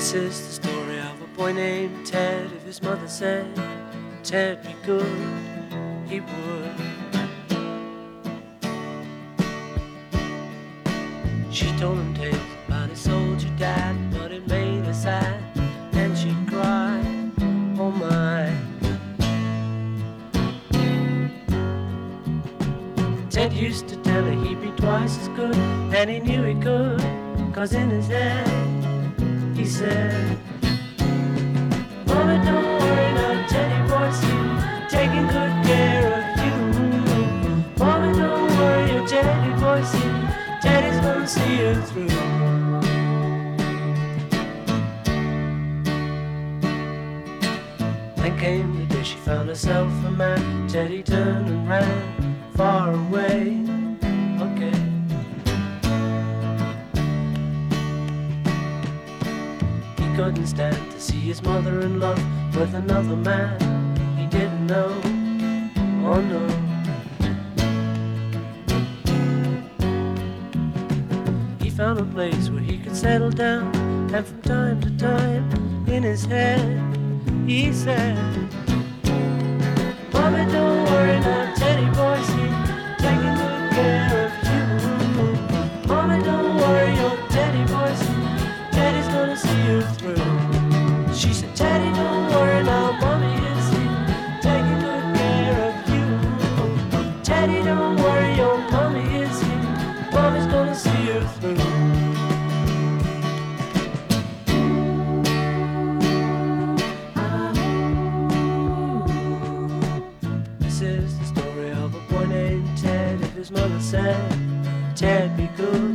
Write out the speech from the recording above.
This is the story of a boy named Ted. If his mother said Ted be good, he would. She told him tales about his soldier dad, but it made her sad, and she cried, oh my. Ted used to tell her he'd be twice as good, and he knew he could, 'cause in his head he said, Mama, don't worry now, Teddy boy's here, taking good care of you. Mama, don't worry, your Teddy boy's here, Teddy's gonna see you through. Then came the day she found herself a man. Teddy turned and ran far away. Okay. He couldn't stand to see his mother in love with another man he didn't know. Oh no. He found a place where he could settle down, and from time to time in his head he said, Mommy, don't worry now, Teddy boy's here, taking good care of you. Mommy, don't worry, your Teddy boy's here, Teddy's gonna see you through. She said, Teddy, don't worry now, Mommy is here, taking good care of you. Teddy, don't worry, your Mommy is here, Mommy's gonna see you through. This is the story of a boy named Ted. If his mother said Ted be good,